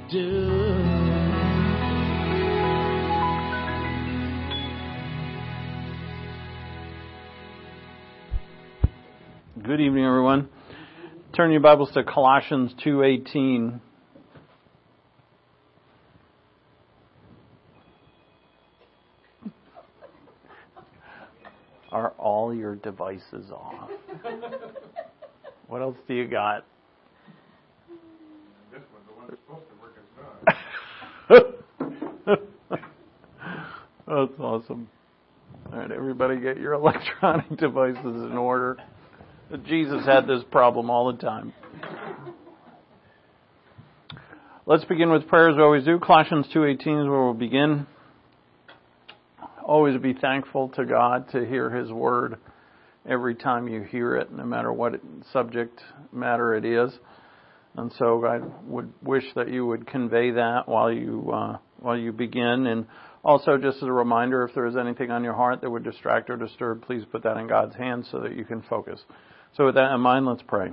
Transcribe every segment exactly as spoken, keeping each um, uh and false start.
do. Good evening, everyone. Turn your Bibles to Colossians two eighteen. Are all your devices off? What else do you got? This one, the one that's supposed to work, is not. That's awesome. All right, everybody get your electronic devices in order. Jesus had this problem all the time. Let's begin with prayer as we always do. Colossians two eighteen is where we'll begin. Always be thankful to God to hear His Word every time you hear it, no matter what subject matter it is. And so I would wish that you would convey that while you uh, while you begin. And also, just as a reminder, if there is anything on your heart that would distract or disturb, please put that in God's hands so that you can focus. So with that in mind, let's pray.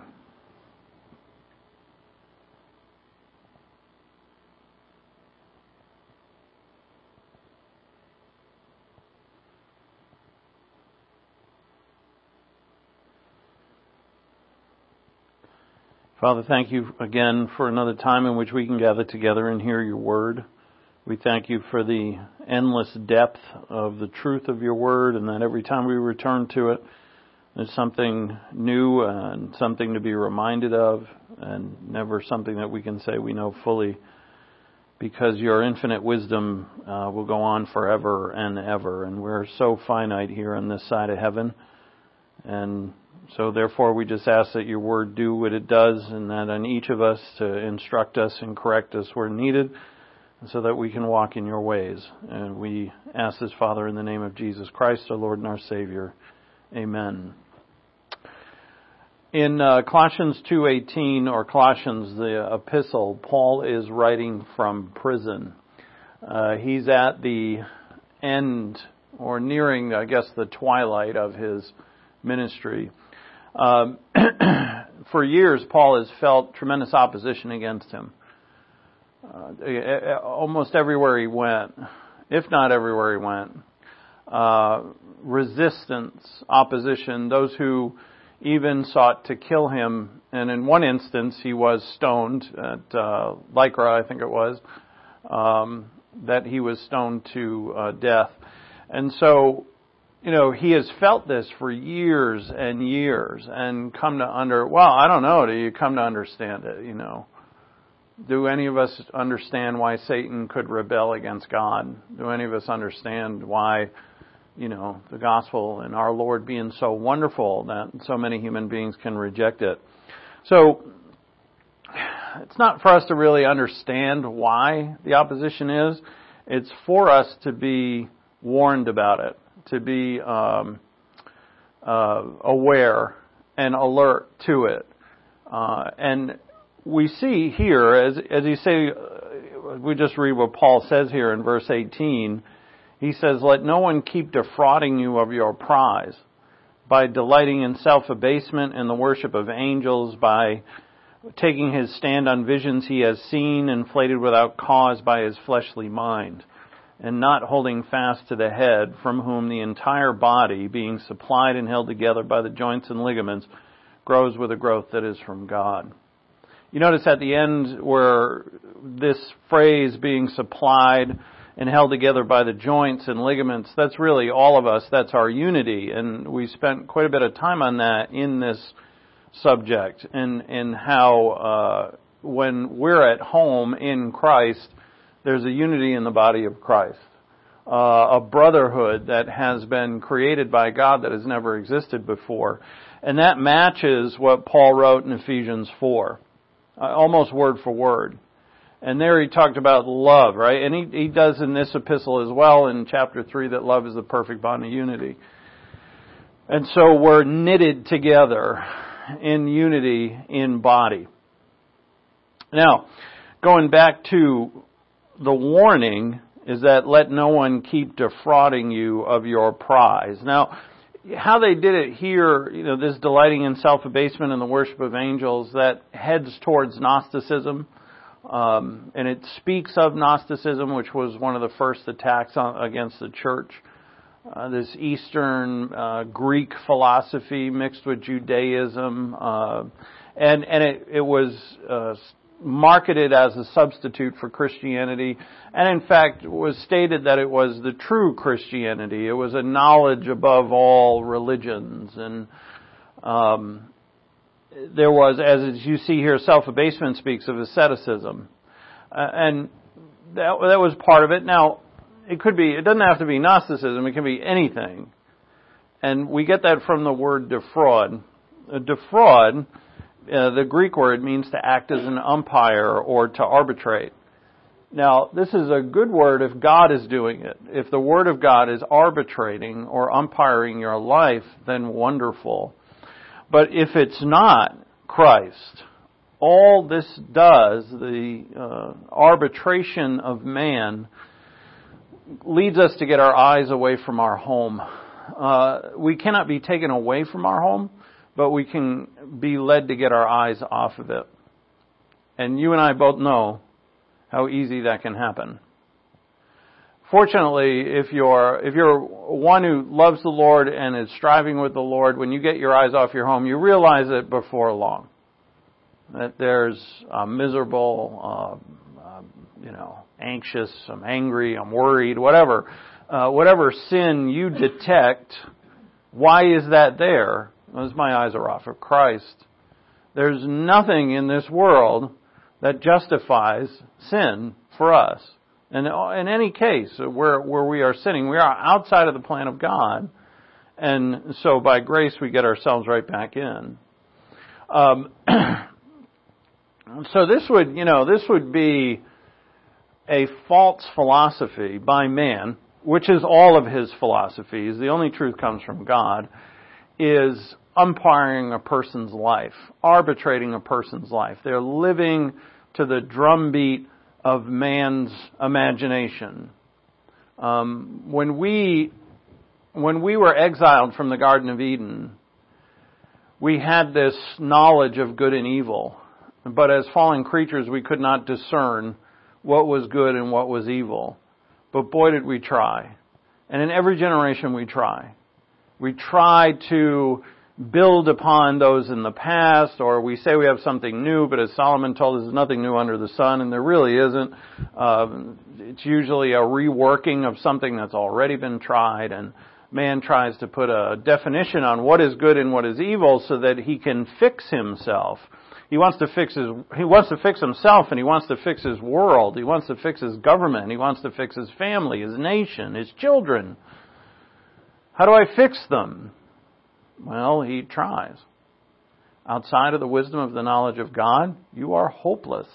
Father, thank you again for another time in which we can gather together and hear your word. We thank you for the endless depth of the truth of your word, and that every time we return to it, there's something new and something to be reminded of, and never something that we can say we know fully, because your infinite wisdom uh, will go on forever and ever, and we're so finite here on this side of heaven. And so therefore we just ask that your word do what it does, and that on each of us to instruct us and correct us where needed, so that we can walk in your ways. And we ask this, Father, in the name of Jesus Christ, our Lord and our Savior. Amen. In uh, Colossians two eighteen, or Colossians, the epistle, Paul is writing from prison. Uh, he's at the end, or nearing, I guess, the twilight of his ministry. Um, for years, Paul has felt tremendous opposition against him. Uh, almost everywhere he went, if not everywhere he went, uh, resistance, opposition, those who even sought to kill him. And in one instance, he was stoned at uh, Lycra, I think it was, um, that he was stoned to uh, death. And so, you know, he has felt this for years and years and come to under, well, I don't know, do you come to understand it, you know? Do any of us understand why Satan could rebel against God? Do any of us understand why, you know, the gospel and our Lord being so wonderful that so many human beings can reject it? So, it's not for us to really understand why the opposition is. It's for us to be warned about it, to be um, uh, aware and alert to it. Uh, and we see here, as as you say, uh, we just read what Paul says here in verse eighteen. He says, "Let no one keep defrauding you of your prize by delighting in self-abasement and the worship of angels, by taking his stand on visions he has seen, inflated without cause by his fleshly mind, and not holding fast to the head, from whom the entire body, being supplied and held together by the joints and ligaments, grows with a growth that is from God." You notice at the end where this phrase, being supplied and held together by the joints and ligaments, that's really all of us. That's our unity. And we spent quite a bit of time on that in this subject, and, and how uh, when we're at home in Christ, there's a unity in the body of Christ. Uh, a brotherhood that has been created by God that has never existed before. And that matches what Paul wrote in Ephesians four. Uh, almost word for word. And there he talked about love, right? And he, he does in this epistle as well in chapter three that love is the perfect bond of unity. And so we're knitted together in unity in body. Now, going back to the warning is that let no one keep defrauding you of your prize. Now, how they did it here, you know, this delighting in self-abasement and the worship of angels, that heads towards Gnosticism. Um, and it speaks of Gnosticism, which was one of the first attacks on, against the church. Uh, this Eastern uh, Greek philosophy mixed with Judaism, uh, and and it, it was uh, marketed as a substitute for Christianity, and in fact was stated that it was the true Christianity. It was a knowledge above all religions, and um, there was, as you see here, self-abasement speaks of asceticism, uh, and that that was part of it. Now, it could be, it doesn't have to be Gnosticism, it can be anything. And we get that from the word defraud. Uh, defraud, uh, the Greek word, means to act as an umpire or to arbitrate. Now, this is a good word if God is doing it. If the Word of God is arbitrating or umpiring your life, then wonderful. But if it's not Christ, all this does, the uh, arbitration of man, leads us to get our eyes away from our home. Uh, we cannot be taken away from our home, but we can be led to get our eyes off of it. And you and I both know how easy that can happen. Fortunately, if you're if you're one who loves the Lord and is striving with the Lord, when you get your eyes off your home, you realize it before long. That there's a miserable, uh, uh, you know, anxious, I'm angry, I'm worried, whatever. Uh, whatever sin you detect, why is that there? Because my eyes are off of Christ. There's nothing in this world that justifies sin for us. And in any case, where where we are sinning, we are outside of the plan of God. And so by grace, we get ourselves right back in. Um, so this would, you know, this would be a false philosophy by man, which is all of his philosophies. The only truth comes from God, is umpiring a person's life, arbitrating a person's life. They're living to the drumbeat of man's imagination. Um, when we when we were exiled from the Garden of Eden, we had this knowledge of good and evil, but as fallen creatures, we could not discern what was good and what was evil. But boy, did we try. And in every generation we try. We try to build upon those in the past, or we say we have something new, but as Solomon told us, there's nothing new under the sun, and there really isn't. Um, it's usually a reworking of something that's already been tried, and man tries to put a definition on what is good and what is evil so that he can fix himself. He wants to fix his, he wants to fix himself, and he wants to fix his world. He wants to fix his government. He wants to fix his family, his nation, his children. How do I fix them? Well, he tries. Outside of the wisdom of the knowledge of God, you are hopeless.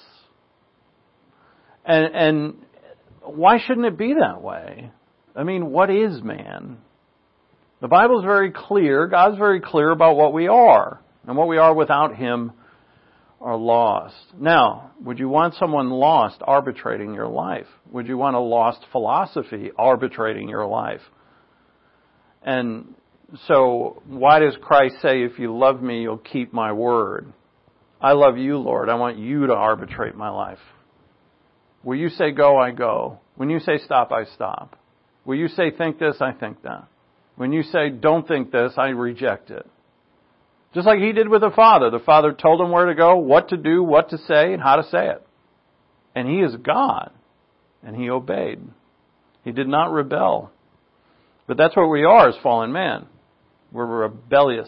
And, and why shouldn't it be that way? I mean, what is man? The Bible's very clear. God's very clear about what we are. And what we are without Him are lost. Now, would you want someone lost arbitrating your life? Would you want a lost philosophy arbitrating your life? And so, why does Christ say, if you love me, you'll keep my word? I love you, Lord. I want you to arbitrate my life. Will you say go, I go. When you say stop, I stop. Will you say think this, I think that. When you say don't think this, I reject it. Just like He did with the Father. The Father told Him where to go, what to do, what to say, and how to say it. And He is God. And He obeyed. He did not rebel. But that's what we are as fallen man. We're rebellious.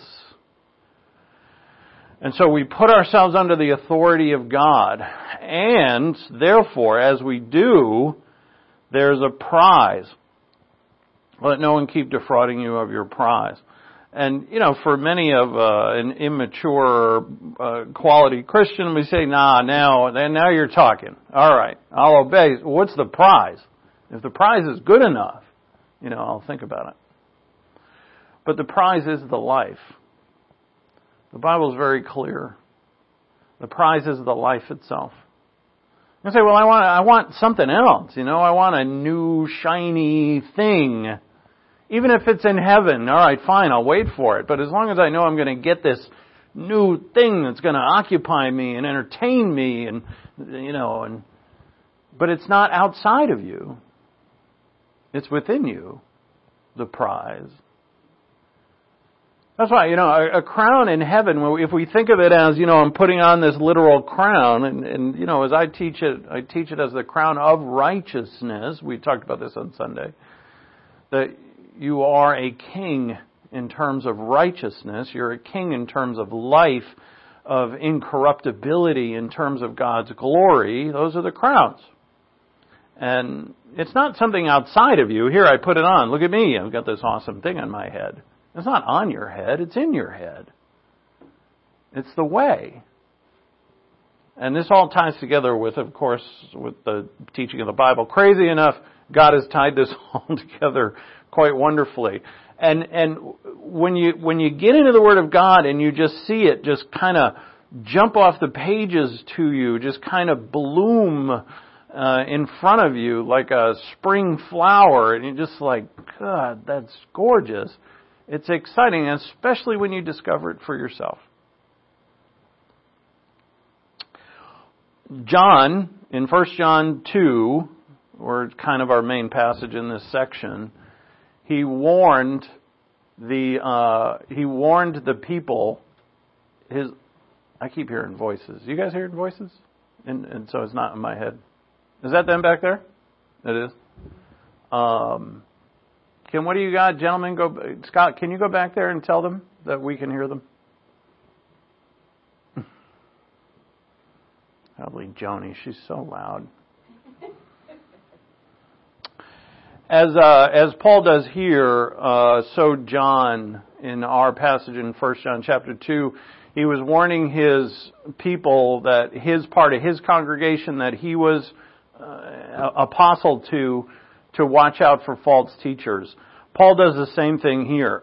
And so we put ourselves under the authority of God. And therefore, as we do, there's a prize. Let no one keep defrauding you of your prize. And, you know, for many of uh, an immature uh, quality Christian, we say, nah, now, now you're talking. All right, I'll obey. What's the prize? If the prize is good enough, you know, I'll think about it. But the prize is the life. The Bible is very clear. The prize is the life itself. You say, well, I want, I want something else. You know, I want a new, shiny thing. Even if it's in heaven, all right, fine, I'll wait for it. But as long as I know I'm going to get this new thing that's going to occupy me and entertain me, and you know, and but it's not outside of you. It's within you, the prize. That's why, you know, a, a crown in heaven, if we think of it as, you know, I'm putting on this literal crown, and, and, you know, as I teach it, I teach it as the crown of righteousness. We talked about this on Sunday. That you are a king in terms of righteousness. You're a king in terms of life, of incorruptibility, in terms of God's glory. Those are the crowns. And it's not something outside of you. Here, I put it on. Look at me. I've got this awesome thing on my head. It's not on your head. It's in your head. It's the way. And this all ties together with, of course, with the teaching of the Bible. Crazy enough, God has tied this all together quite wonderfully. And and when you when you get into the Word of God and you just see it just kind of jump off the pages to you, just kind of bloom uh, in front of you like a spring flower, and you're just like, God, that's gorgeous. It's exciting, especially when you discover it for yourself. John, in First John two, or kind of our main passage in this section, he warned the uh, he warned the people. His, I keep hearing voices. You guys hearing voices? And, and so it's not in my head. Is that them back there? It is. Um. Can, what do you got, gentlemen? Go, Scott, can you go back there and tell them that we can hear them? Probably Joni. She's so loud. As uh, as Paul does here, uh, so John in our passage in First John chapter two, he was warning his people that his part of his congregation that he was uh, apostle to, to watch out for false teachers. Paul does the same thing here.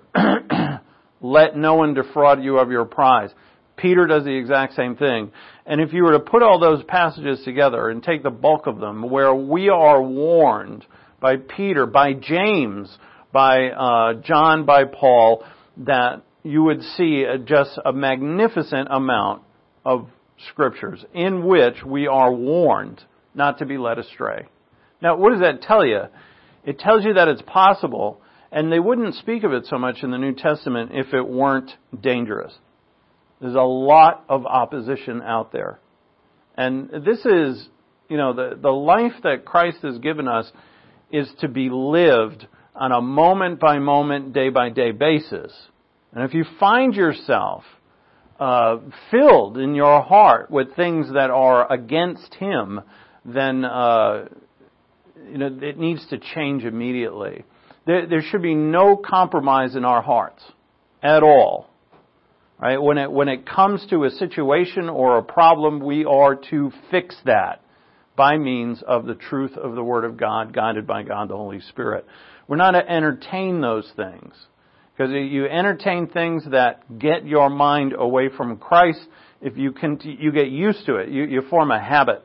Let no one defraud you of your prize. Peter does the exact same thing. And if you were to put all those passages together and take the bulk of them, where we are warned by Peter, by James, by uh, John, by Paul, that you would see a, just a magnificent amount of scriptures in which we are warned not to be led astray. Now, what does that tell you? It tells you that it's possible, and they wouldn't speak of it so much in the New Testament if it weren't dangerous. There's a lot of opposition out there. And this is, you know, the, the life that Christ has given us is to be lived on a moment-by-moment, day-by-day basis. And if you find yourself uh, filled in your heart with things that are against Him, then uh, you know it needs to change immediately. There, there should be no compromise in our hearts at all. Right? When it when it comes to a situation or a problem, we are to fix that by means of the truth of the Word of God, guided by God the Holy Spirit. We're not to entertain those things. Because you entertain things that get your mind away from Christ, if you can, you get used to it. You, you form a habit.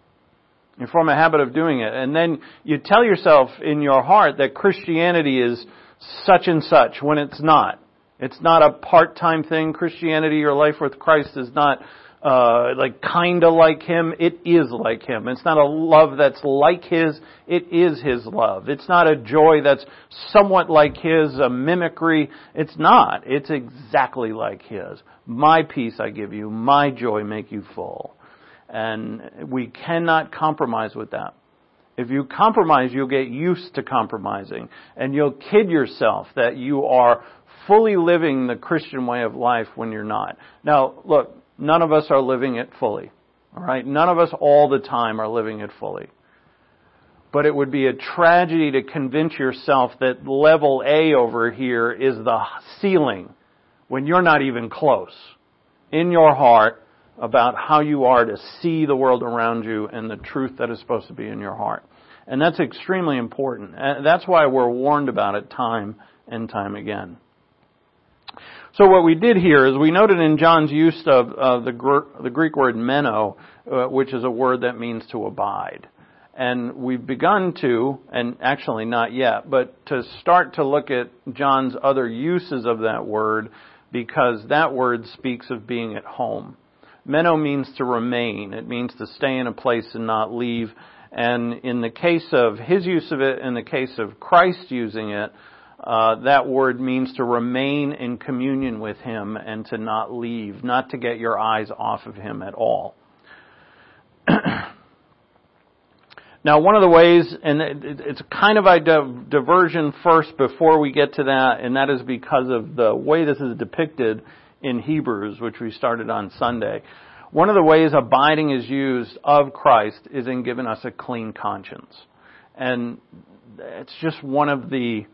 You form a habit of doing it. And then you tell yourself in your heart that Christianity is such and such when it's not. It's not a part-time thing. Christianity, your life with Christ, is not uh, like kind of like Him. It is like Him. It's not a love that's like His. It is His love. It's not a joy that's somewhat like His, a mimicry. It's not. It's exactly like His. My peace I give you. My joy make you full. And we cannot compromise with that. If you compromise, you'll get used to compromising. And you'll kid yourself that you are fully living the Christian way of life when you're not. Now, look, none of us are living it fully. All right? None of us all the time are living it fully. But it would be a tragedy to convince yourself that level A over here is the ceiling when you're not even close in your heart about how you are to see the world around you and the truth that is supposed to be in your heart. And that's extremely important. And that's why we're warned about it time and time again. So what we did here is we noted in John's use of uh, the, gr- the Greek word meno, uh, which is a word that means to abide. And we've begun to, and actually not yet, but to start to look at John's other uses of that word because that word speaks of being at home. Meno means to remain. It means to stay in a place and not leave. And in the case of his use of it, in the case of Christ using it, uh, that word means to remain in communion with him and to not leave, not to get your eyes off of him at all. Now, one of the ways, and it's kind of a diversion first before we get to that, and that is because of the way this is depicted in Hebrews, which we started on Sunday. One of the ways abiding is used of Christ is in giving us a clean conscience. And it's just one of the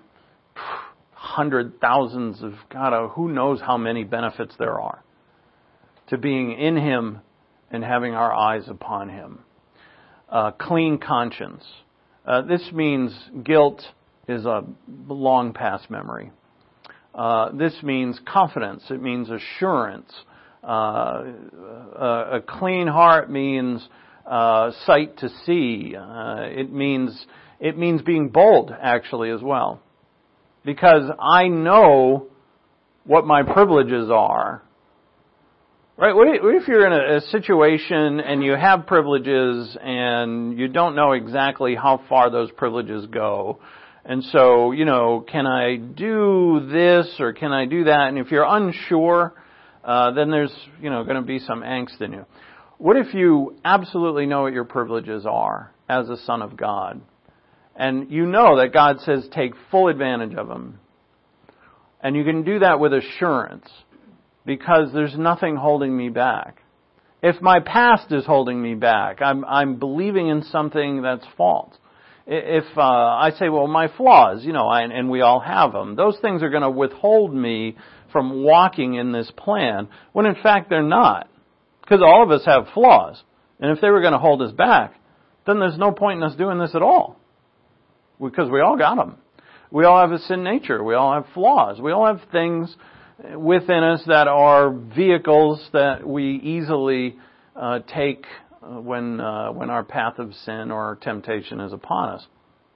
hundred thousands of, God, who knows how many benefits there are to being in him and having our eyes upon him. Uh, clean conscience. Uh, this means guilt is a long past memory. Uh, this means confidence. It means assurance. Uh, a, a clean heart means uh, sight to see. Uh, it means it means being bold, actually, as well, because I know what my privileges are. Right? What if you're in a, a situation and you have privileges and you don't know exactly how far those privileges go? And so, you know, can I do this or can I do that? And if you're unsure, uh, then there's, you know, going to be some angst in you. What if you absolutely know what your privileges are as a son of God? And you know that God says take full advantage of them. And you can do that with assurance, because there's nothing holding me back. If my past is holding me back, I'm, I'm believing in something that's false. If uh, I say, well, my flaws, you know, I, and we all have them, those things are going to withhold me from walking in this plan, when in fact they're not. Because all of us have flaws. And if they were going to hold us back, then there's no point in us doing this at all. Because we all got them. We all have a sin nature. We all have flaws. We all have things within us that are vehicles that we easily uh, take when uh, when our path of sin or temptation is upon us.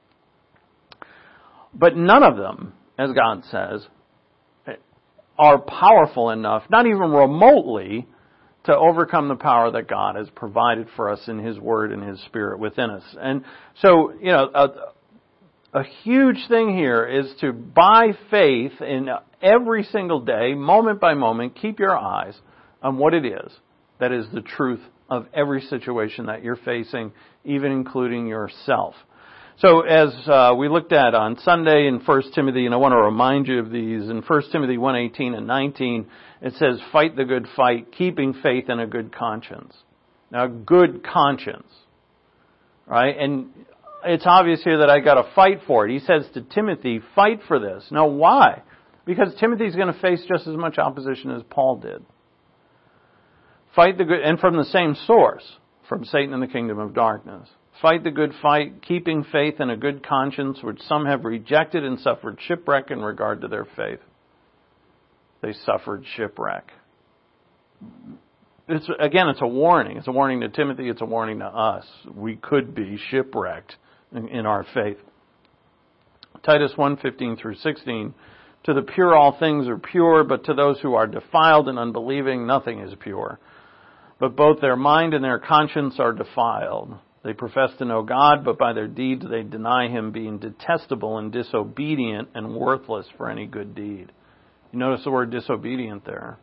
But none of them, as God says, are powerful enough, not even remotely, to overcome the power that God has provided for us in His Word and His Spirit within us. And so, you know, a, a huge thing here is to, by faith, in every single day, moment by moment, keep your eyes on what it is that is the truth of every situation that you're facing, even including yourself. So as uh, we looked at on Sunday in First Timothy, and I want to remind you of these, in First Timothy one eighteen and nineteen, it says, fight the good fight, keeping faith and a good conscience. Now, good conscience, right? And it's obvious here that I got to fight for it. He says to Timothy, fight for this. Now, why? Because Timothy's going to face just as much opposition as Paul did. Fight the good, and from the same source, from Satan and the kingdom of darkness. Fight the good fight, keeping faith and a good conscience, which some have rejected and suffered shipwreck in regard to their faith. They suffered shipwreck. It's, again, it's a warning. It's a warning to Timothy. It's a warning to us. We could be shipwrecked in, in our faith. Titus one fifteen through sixteen. To the pure all things are pure, but to those who are defiled and unbelieving nothing is pure. But both their mind and their conscience are defiled. They profess to know God, but by their deeds they deny Him, being detestable and disobedient and worthless for any good deed. You notice the word disobedient there.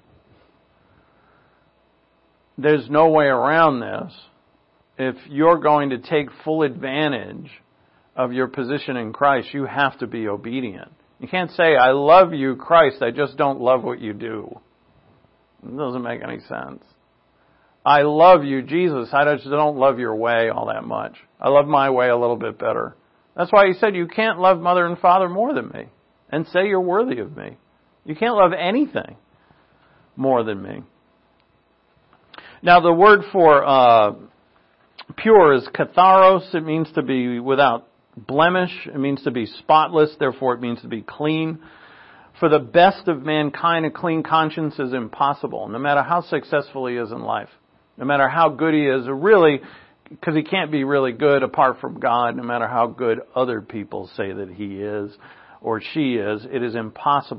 There's no way around this. If you're going to take full advantage of your position in Christ, you have to be obedient. You can't say, I love you, Christ, I just don't love what you do. It doesn't make any sense. I love you, Jesus, I just don't love your way all that much. I love my way a little bit better. That's why He said you can't love mother and father more than me and say you're worthy of me. You can't love anything more than me. Now the word for uh, pure is katharos. It means to be without blemish. It means to be spotless. Therefore, it means to be clean. For the best of mankind, a clean conscience is impossible, no matter how successful he is in life. No matter how good he is, or really, because he can't be really good apart from God, no matter how good other people say that he is or she is, it is impossible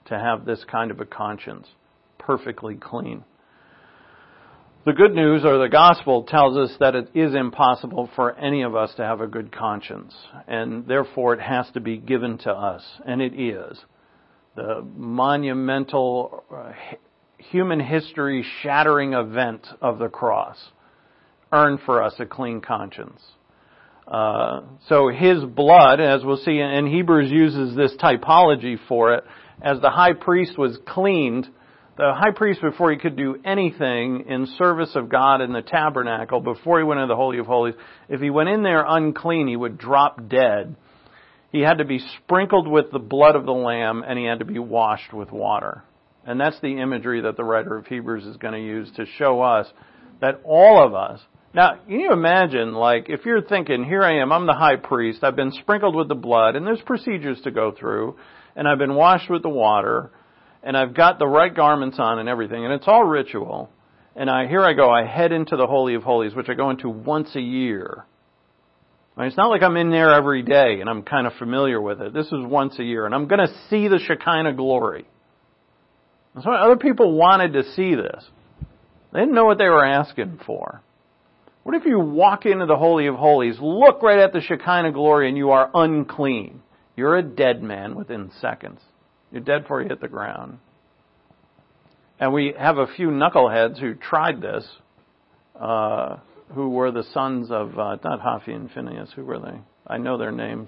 to have this kind of a conscience, perfectly clean. The good news, or the gospel, tells us that it is impossible for any of us to have a good conscience, and therefore it has to be given to us, and it is. The monumental uh, human history shattering event of the cross earned for us a clean conscience. Uh, so His blood, as we'll see, and Hebrews uses this typology for it, as the high priest was cleaned. The high priest, before he could do anything in service of God in the tabernacle, before he went into the Holy of Holies, if he went in there unclean, he would drop dead. He had to be sprinkled with the blood of the Lamb, and he had to be washed with water. And that's the imagery that the writer of Hebrews is going to use to show us that all of us... Now, can you imagine, like, if you're thinking, here I am, I'm the high priest, I've been sprinkled with the blood, and there's procedures to go through, and I've been washed with the water, and I've got the right garments on and everything, and it's all ritual. And I here I go, I head into the Holy of Holies, which I go into once a year. I mean, it's not like I'm in there every day and I'm kind of familiar with it. This is once a year, and I'm going to see the Shekinah glory. That's why other people wanted to see this. They didn't know what they were asking for. What if you walk into the Holy of Holies, look right at the Shekinah glory, and you are unclean? You're a dead man within seconds. You're dead before you hit the ground. And we have a few knuckleheads who tried this, uh, who were the sons of, uh, not Hophni and Phinehas, who were they? I know their names.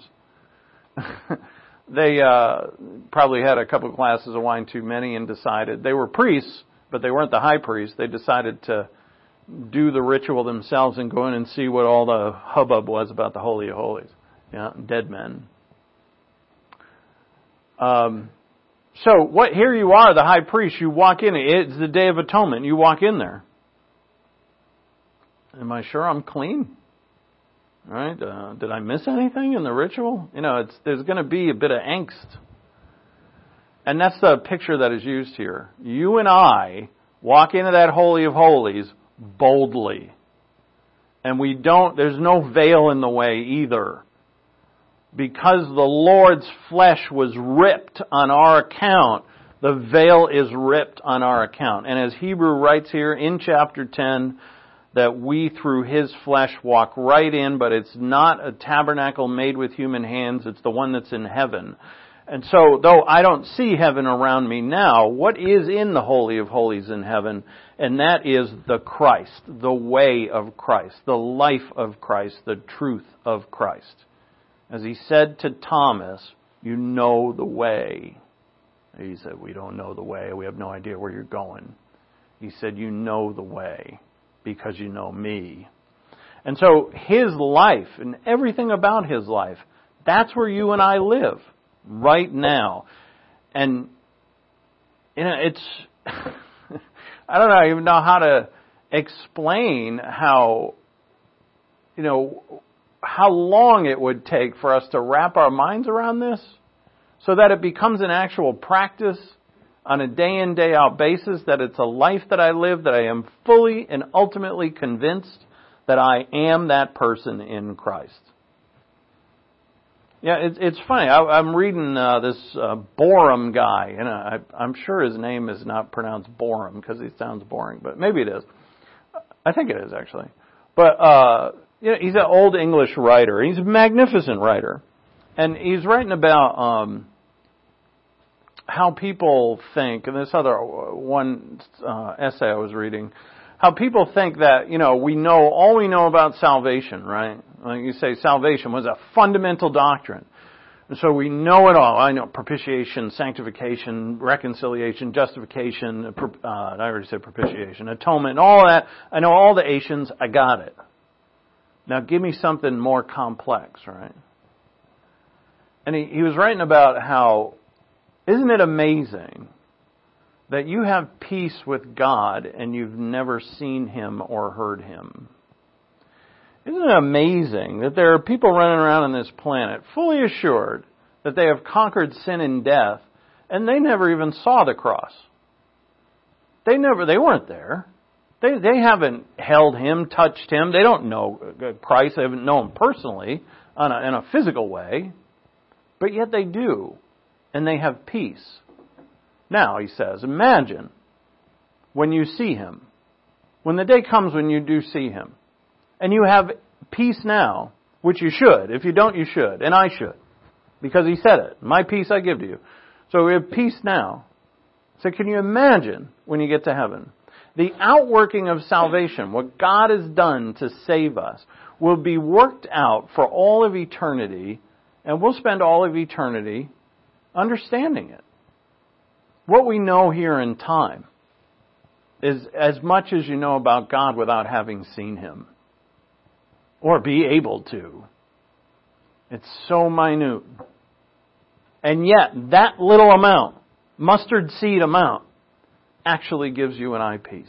They uh, probably had a couple of glasses of wine too many and decided, they were priests, but they weren't the high priest. They decided to do the ritual themselves and go in and see what all the hubbub was about the Holy of Holies. Yeah, dead men. Um, so what? Here you are, the high priest. You walk in. It's the Day of Atonement. You walk in there. Am I sure I'm clean? All right. Uh, did I miss anything in the ritual? You know, it's there's going to be a bit of angst, and that's the picture that is used here. You and I walk into that Holy of Holies boldly, and we don't. There's no veil in the way either. Because the Lord's flesh was ripped on our account, the veil is ripped on our account. And as Hebrew writes here in chapter ten, that we through His flesh walk right in, but it's not a tabernacle made with human hands, it's the one that's in heaven. And so, though I don't see heaven around me now, what is in the Holy of Holies in heaven? And that is the Christ, the way of Christ, the life of Christ, the truth of Christ. As He said to Thomas, you know the way. He said, we don't know the way. We have no idea where you're going. He said, you know the way because you know me. And so His life and everything about His life, that's where you and I live right now. And, you know, it's, I don't know, I even know how to explain how, you know, how long it would take for us to wrap our minds around this so that it becomes an actual practice on a day in, day out basis, that it's a life that I live, that I am fully and ultimately convinced that I am that person in Christ. Yeah, it's it's funny. I, I'm reading uh, this uh, Borum guy, and I, I'm sure his name is not pronounced Borum because he sounds boring, but maybe it is. I think it is, actually. But, uh, you know, he's an old English writer. He's a magnificent writer. And he's writing about um, how people think, and this other one uh, essay I was reading, how people think that, you know, we know, all we know about salvation, right? Like you say, salvation was a fundamental doctrine. And so we know it all. I know propitiation, sanctification, reconciliation, justification, uh, I already said propitiation, atonement, all that. I know all the Asians. I got it. Now give me something more complex, right? And he, he was writing about how, isn't it amazing that you have peace with God and you've never seen Him or heard Him? Isn't it amazing that there are people running around on this planet fully assured that they have conquered sin and death, and they never even saw the cross? They never, they weren't there. They they haven't held Him, touched Him. They don't know Christ. They haven't known Him personally on a, in a physical way. But yet they do. And they have peace. Now, he says, imagine when you see him, when the day comes when you do see him, and you have peace now, which you should. If you don't, you should, and I should, because he said it. My peace I give to you. So we have peace now. So can you imagine when you get to heaven? The outworking of salvation, what God has done to save us, will be worked out for all of eternity, and we'll spend all of eternity understanding it. What we know here in time is as much as you know about God without having seen Him, or be able to. It's so minute. And yet, that little amount, mustard seed amount, actually gives you and I peace.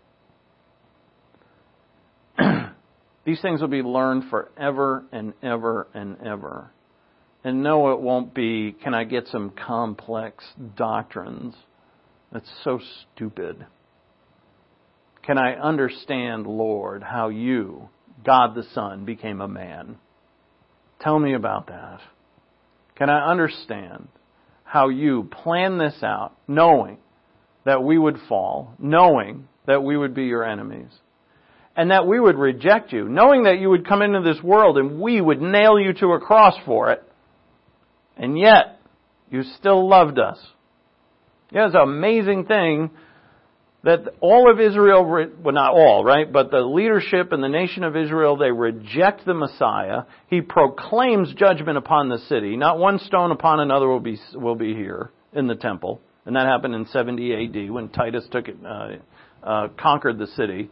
These things will be learned forever and ever and ever. And no, it won't be, can I get some complex doctrines? That's so stupid. Can I understand, Lord, how you, God the Son, became a man? Tell me about that. Can I understand how you planned this out, knowing that we would fall, knowing that we would be your enemies, and that we would reject you, knowing that you would come into this world and we would nail you to a cross for it, and yet you still loved us. Yeah, it's an amazing thing that all of Israel, well, not all, right? But the leadership and the nation of Israel, they reject the Messiah. He proclaims judgment upon the city. Not one stone upon another will be will be here in the temple. And that happened in seventy A D when Titus took it, uh, uh, conquered the city.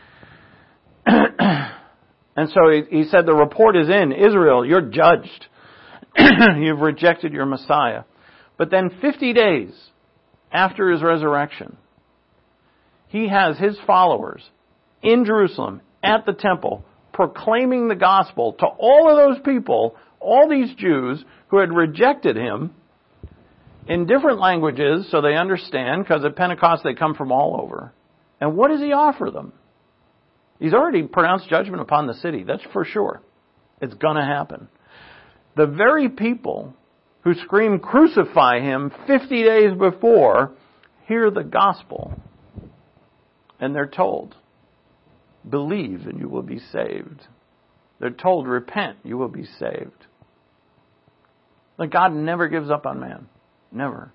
And so he, he said, the report is in. Israel, you're judged. You've rejected your Messiah. But then fifty days after his resurrection, he has his followers in Jerusalem at the temple proclaiming the gospel to all of those people, all these Jews who had rejected him in different languages so they understand, because at Pentecost they come from all over. And what does he offer them? He's already pronounced judgment upon the city, that's for sure. It's going to happen. The very people who scream, crucify him fifty days before, hear the gospel. And they're told, believe and you will be saved. They're told, repent, you will be saved. Like, God never gives up on man. Never.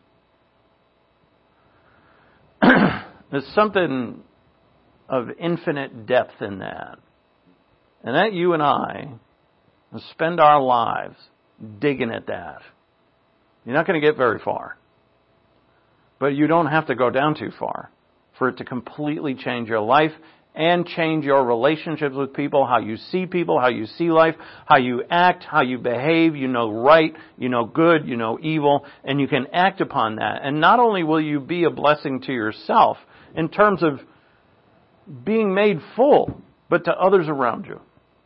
There's something of infinite depth in that. And that you and I spend our lives digging at that. You're not going to get very far. But you don't have to go down too far for it to completely change your life and change your relationships with people, how you see people, how you see life, how you act, how you behave. You know right, you know good, you know evil, and you can act upon that. And not only will you be a blessing to yourself in terms of being made full, but to others around you.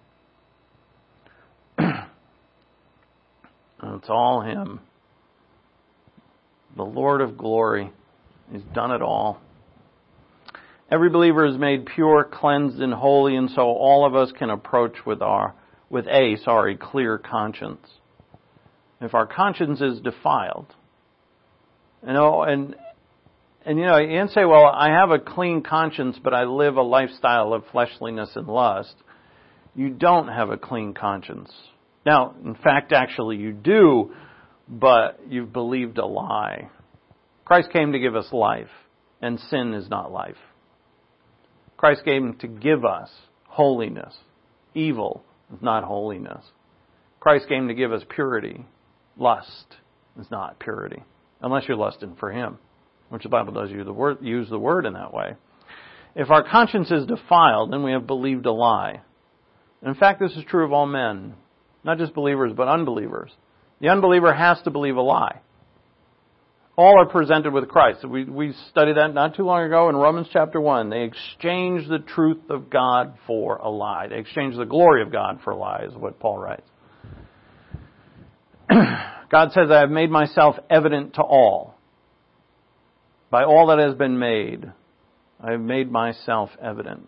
It's all Him. The Lord of glory. He's done it all. Every believer is made pure, cleansed, and holy, and so all of us can approach with our, with a, sorry, clear conscience. If our conscience is defiled, you know, and and you know, you can say, well, I have a clean conscience, but I live a lifestyle of fleshliness and lust. You don't have a clean conscience. Now, in fact, actually, you do, but you've believed a lie. Christ came to give us life, and sin is not life. Christ came to give us holiness. Evil is not holiness. Christ came to give us purity. Lust is not purity, unless you're lusting for Him, which the Bible does use the word, use the word in that way. If our conscience is defiled, then we have believed a lie. In fact, this is true of all men, not just believers, but unbelievers. The unbeliever has to believe a lie. All are presented with Christ. We, we studied that not too long ago in Romans chapter one. They exchange the truth of God for a lie. They exchange the glory of God for a lie, is what Paul writes. God says, I have made myself evident to all. By all that has been made, I have made myself evident.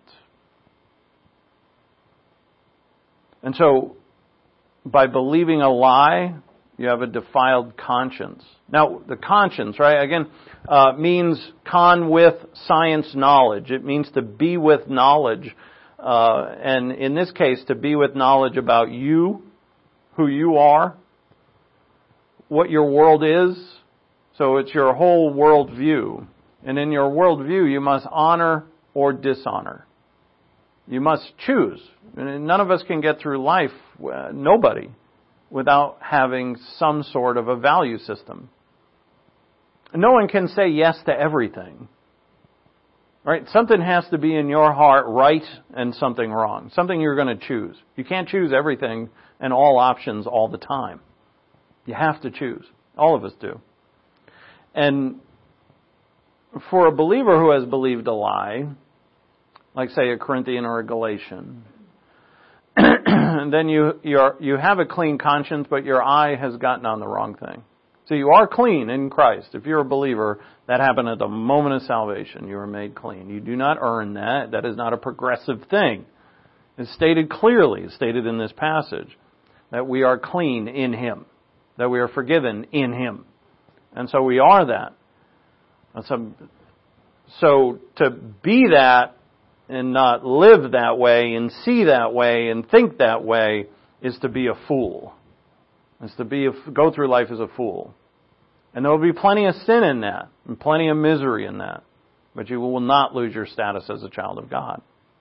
And so, by believing a lie, You have a defiled conscience. Now, the conscience, right, again, uh, means con with science knowledge. It means to be with knowledge. Uh, and in this case, to be with knowledge about you, who you are, what your world is. So it's your whole worldview. And in your worldview, you must honor or dishonor. You must choose. And none of us can get through life, uh, nobody, without having some sort of a value system. No one can say yes to everything. Right? Something has to be in your heart right and something wrong. Something you're going to choose. You can't choose everything and all options all the time. You have to choose. All of us do. And for a believer who has believed a lie, like say a Corinthian or a Galatian, and then you you're, you have a clean conscience, but your eye has gotten on the wrong thing. So you are clean in Christ. If you're a believer, that happened at the moment of salvation. You were made clean. You do not earn that. That is not a progressive thing. It's stated clearly, it's stated in this passage, that we are clean in Him, that we are forgiven in Him. And so we are that. So, so to be that and not live that way and see that way and think that way is to be a fool. Is to be a, go through life as a fool. And there will be plenty of sin in that and plenty of misery in that. But you will not lose your status as a child of God.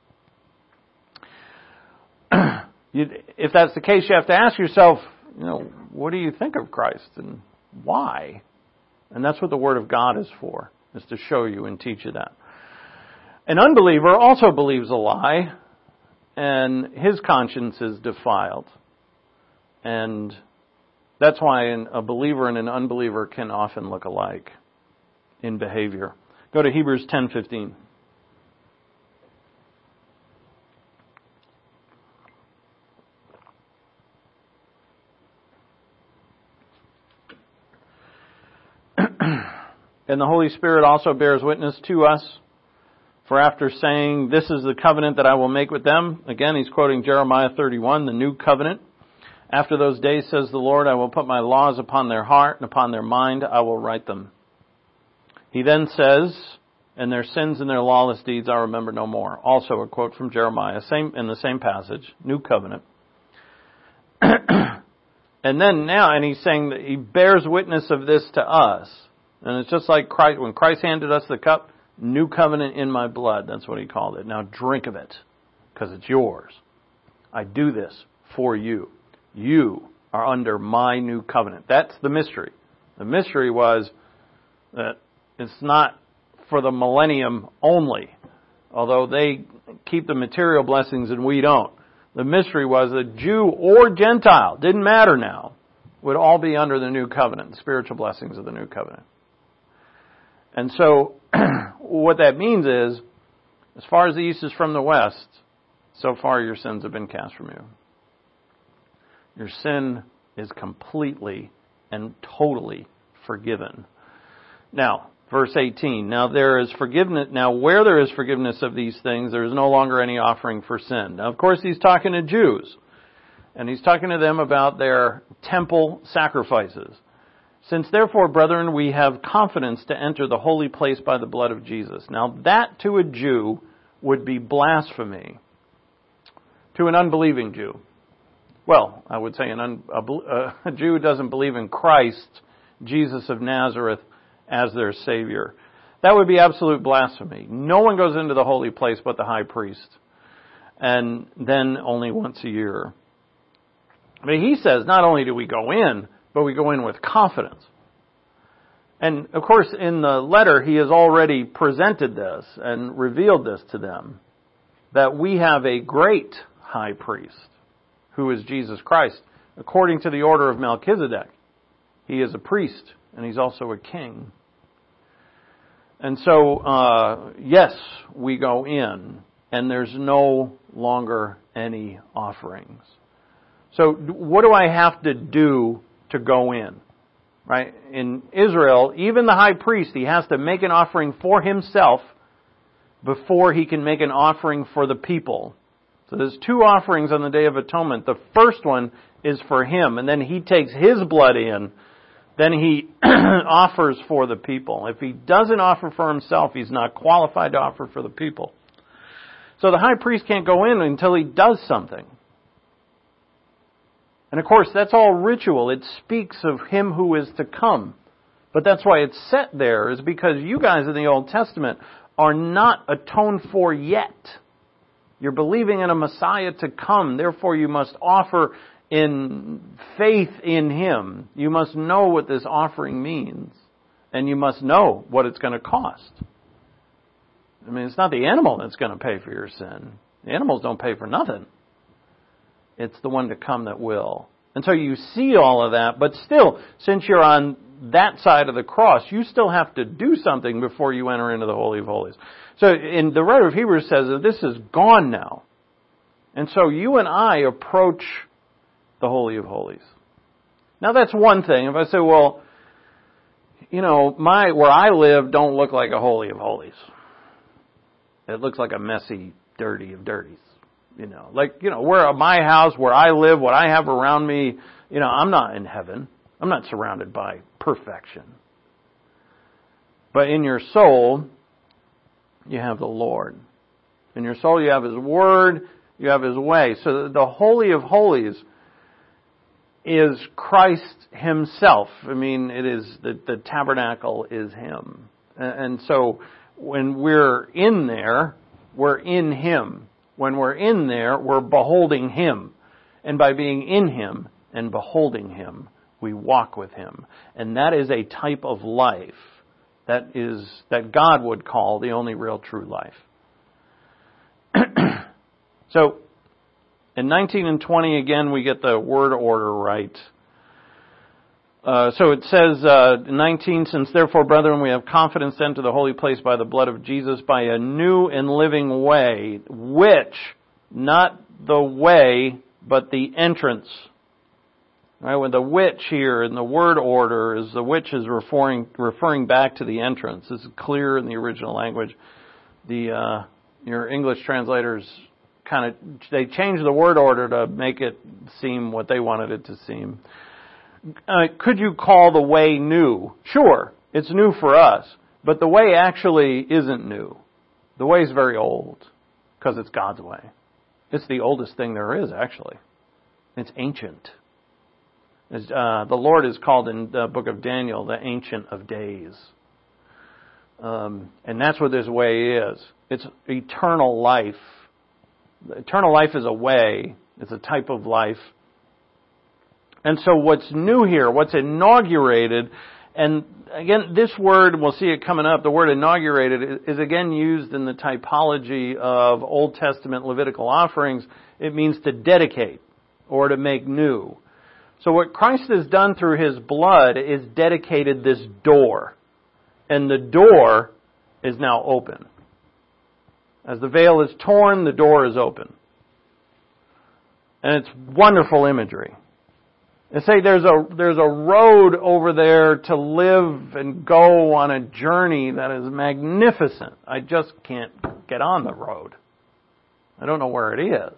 you, if that's the case, you have to ask yourself, you know, what do you think of Christ and why? And that's what the Word of God is for, is to show you and teach you that. An unbeliever also believes a lie, and his conscience is defiled. And that's why a believer and an unbeliever can often look alike in behavior. Go to Hebrews ten fifteen. And the Holy Spirit also bears witness to us. For after saying, this is the covenant that I will make with them. Again, he's quoting Jeremiah thirty-one, the new covenant. After those days, says the Lord, I will put my laws upon their heart, and upon their mind I will write them. He then says, and their sins and their lawless deeds I remember no more. Also a quote from Jeremiah, same in the same passage, new covenant. And then now, and he's saying that he bears witness of this to us. And it's just like Christ, when Christ handed us the cup, new covenant in my blood. That's what he called it. Now drink of it, because it's yours. I do this for you. You are under my new covenant. That's the mystery. The mystery was that it's not for the millennium only, although they keep the material blessings and we don't. The mystery was that Jew or Gentile, didn't matter now, would all be under the new covenant, the spiritual blessings of the new covenant. And so, what that means is, as far as the east is from the west, so far your sins have been cast from you. Your sin is completely and totally forgiven. Now, verse eighteen, now there is forgiveness, now where there is forgiveness of these things, there is no longer any offering for sin. Now, of course, he's talking to Jews, and he's talking to them about their temple sacrifices. Since therefore, brethren, we have confidence to enter the holy place by the blood of Jesus. Now, that to a Jew would be blasphemy. To an unbelieving Jew. Well, I would say an un, a, a Jew who doesn't believe in Christ, Jesus of Nazareth, as their Savior. That would be absolute blasphemy. No one goes into the holy place but the high priest. And then only once a year. But he says not only do we go in, but we go in with confidence. And of course, in the letter, he has already presented this and revealed this to them, that we have a great high priest, who is Jesus Christ, according to the order of Melchizedek. He is a priest, and he's also a king. And so, uh, yes, we go in, and there's no longer any offerings. So what do I have to do to go in? Right? In Israel, even the high priest, he has to make an offering for himself before he can make an offering for the people. So there's two offerings on the Day of Atonement. The first one is for him, and then he takes his blood in. Then he offers for the people. If he doesn't offer for himself, he's not qualified to offer for the people. So the high priest can't go in until he does something. And of course, that's all ritual. It speaks of him who is to come. But that's why it's set there, is because you guys in the Old Testament are not atoned for yet. You're believing in a Messiah to come. Therefore, you must offer in faith in him. You must know what this offering means. And you must know what it's going to cost. I mean, it's not the animal that's going to pay for your sin. The animals don't pay for nothing. It's the one to come that will. And so you see all of that, but still, since you're on that side of the cross, you still have to do something before you enter into the Holy of Holies. So in the writer of Hebrews says that this is gone now. And so you and I approach the Holy of Holies. Now that's one thing. If I say, well, you know, my where I live don't look like a Holy of Holies. It looks like a messy, dirty of dirties. You know, like, you know, where my house, where I live, what I have around me, you know, I'm not in heaven. I'm not surrounded by perfection. But in your soul, you have the Lord. In your soul, you have His Word, you have His way. So the Holy of Holies is Christ Himself. I mean, it is, the, the tabernacle is Him. And so when we're in there, we're in Him. When we're in there, we're beholding Him. And by being in Him and beholding Him, we walk with Him. And that is a type of life that is, that God would call the only real true life. So, in nineteen and twenty, again, we get the word order right. Uh, so it says, uh, nineteen, since therefore, brethren, we have confidence to enter the holy place by the blood of Jesus, by a new and living way, which, not the way, but the entrance. Right, when the which here in the word order is the which is referring referring back to the entrance. This is clear in the original language. The uh, your English translators kind of they changed the word order to make it seem what they wanted it to seem. Uh, could you call the way new? Sure, it's new for us, but the way actually isn't new. The way is very old because it's God's way. It's the oldest thing there is, actually. It's ancient. Uh, the Lord is called in the book of Daniel the Ancient of Days. Um, and that's what this way is. It's eternal life. Eternal life is a way. It's a type of life. And so what's new here, what's inaugurated, and again, this word, we'll see it coming up, the word inaugurated is again used in the typology of Old Testament Levitical offerings. It means to dedicate or to make new. So what Christ has done through His blood is dedicated this door. And the door is now open. As the veil is torn, the door is open. And it's wonderful imagery. They say there's a, there's a road over there to live and go on a journey that is magnificent. I just can't get on the road. I don't know where it is.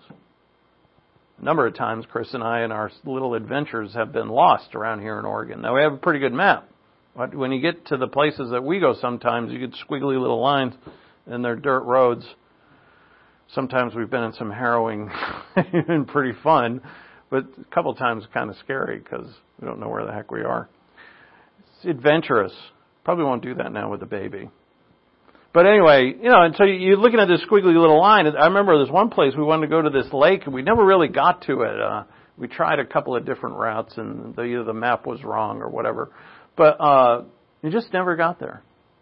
A number of times, Chris and I and our little adventures have been lost around here in Oregon. Now, we have a pretty good map. But when you get to the places that we go sometimes, you get squiggly little lines and they're dirt roads. Sometimes we've been in some harrowing and pretty fun, but a couple of times kind of scary because we don't know where the heck we are. It's adventurous. Probably won't do that now with the baby. But anyway, you know, and so you're looking at this squiggly little line. I remember this one place we wanted to go to this lake, and we never really got to it. Uh, we tried a couple of different routes, and the, either the map was wrong or whatever. But uh, you just never got there.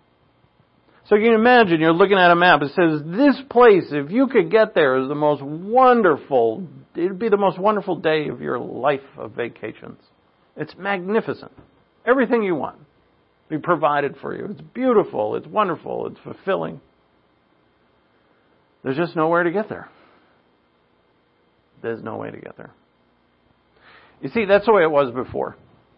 So you can imagine, you're looking at a map. It says, this place, if you could get there, is the most wonderful, it would be the most wonderful day of your life of vacations. It's magnificent. Everything you want. Be provided for you. It's beautiful. It's wonderful. It's fulfilling. There's just nowhere to get there. There's no way to get there. You see, that's the way it was before.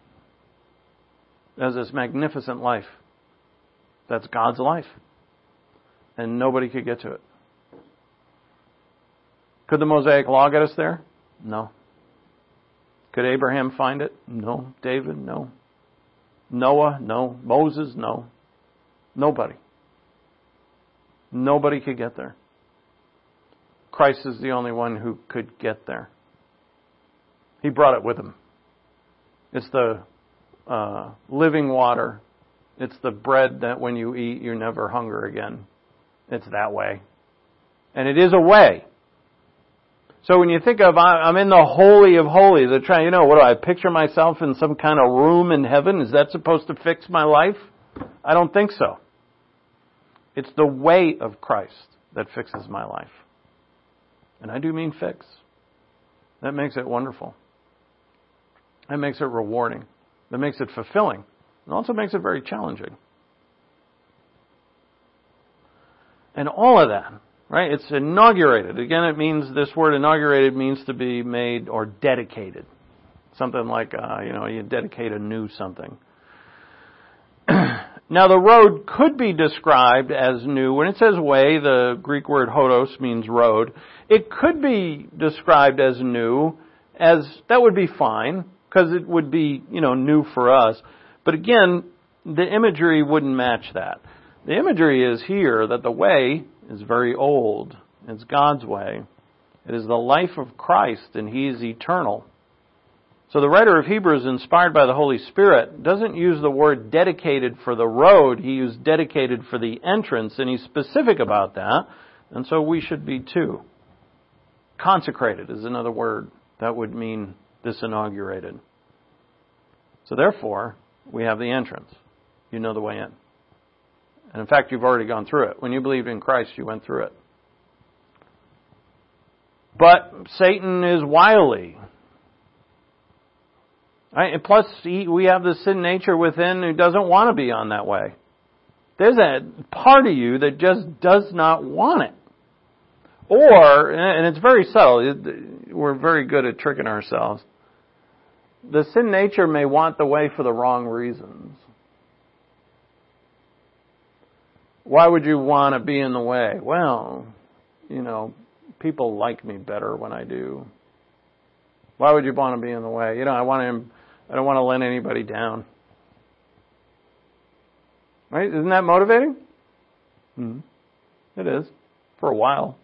There's this magnificent life. That's God's life. And nobody could get to it. Could the Mosaic Law get us there? No. Could Abraham find it? No. David? No. Noah? No. Moses? No. Nobody. Nobody could get there. Christ is the only one who could get there. He brought it with him. It's the uh, living water. It's the bread that when you eat, you never hunger again. It's that way. And it is a way. So when you think of, I'm in the Holy of Holies, I try, you know, what do I picture myself in some kind of room in heaven? Is that supposed to fix my life? I don't think so. It's the way of Christ that fixes my life. And I do mean fix. That makes it wonderful. That makes it rewarding. That makes it fulfilling. It also makes it very challenging. And all of that, right? It's inaugurated. Again, it means, this word inaugurated means to be made or dedicated. Something like, uh, you know, you dedicate a new something. Now, the road could be described as new. When it says way, the Greek word hodos means road. It could be described as new, as that would be fine, because it would be, you know, new for us. But again, the imagery wouldn't match that. The imagery is here that the way is very old. It's God's way. It is the life of Christ, and He is eternal. So the writer of Hebrews, inspired by the Holy Spirit, doesn't use the word dedicated for the road. He used dedicated for the entrance, and he's specific about that. And so we should be too. Consecrated is another word that would mean this inaugurated. So therefore, we have the entrance. You know the way in. And in fact, you've already gone through it. When you believed in Christ, you went through it. But Satan is wily. Right? And plus, he, we have the sin nature within who doesn't want to be on that way. There's a part of you that just does not want it. Or, and it's very subtle, we're very good at tricking ourselves. The sin nature may want the way for the wrong reasons. Why would you want to be in the way? Well, you know, people like me better when I do. Why would you want to be in the way? You know, I want to, I don't want to let anybody down. Right? Isn't that motivating? Mm-hmm. It is. For a while.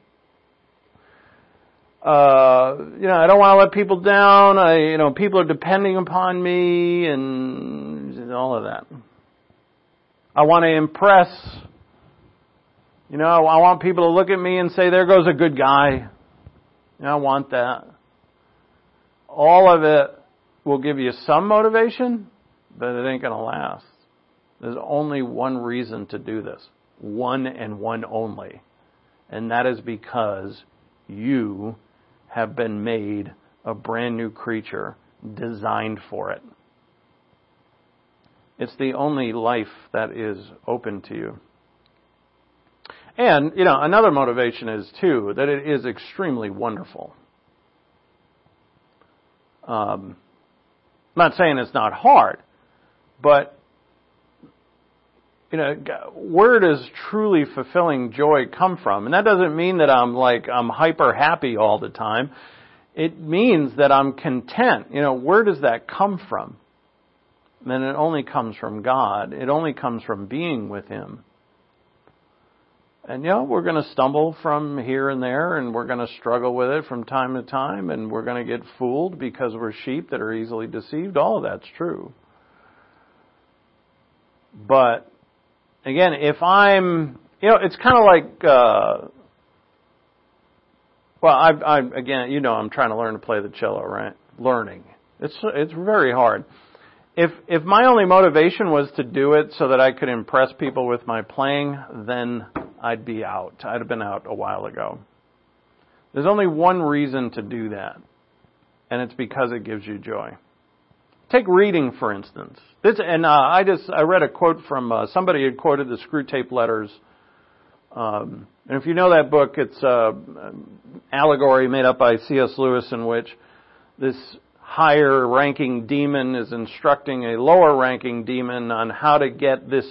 Uh, you know, I don't want to let people down. I, you know, people are depending upon me and all of that. I want to impress. You know, I want people to look at me and say, there goes a good guy. You know, I want that. All of it will give you some motivation, but it ain't going to last. There's only one reason to do this. One and one only. And that is because you have been made a brand new creature designed for it. It's the only life that is open to you. And, you know, another motivation is, too, that it is extremely wonderful. Um, I'm not saying it's not hard, but, you know, where does truly fulfilling joy come from? And that doesn't mean that I'm like, I'm hyper happy all the time. It means that I'm content. You know, where does that come from? And it only comes from God. It only comes from being with Him. And, you know, we're going to stumble from here and there, and we're going to struggle with it from time to time, and we're going to get fooled because we're sheep that are easily deceived. All of that's true. But, again, if I'm, you know, it's kind of like, uh, well, I, I, again, you know, I'm trying to learn to play the cello, right? Learning. It's, it's very hard. If, if my only motivation was to do it so that I could impress people with my playing, then I'd be out. I'd have been out a while ago. There's only one reason to do that, and it's because it gives you joy. Take reading, for instance. This, and uh, I just I read a quote from uh, somebody had quoted the Screwtape Letters. Um, and if you know that book, it's an allegory made up by C S Lewis in which this higher-ranking demon is instructing a lower-ranking demon on how to get this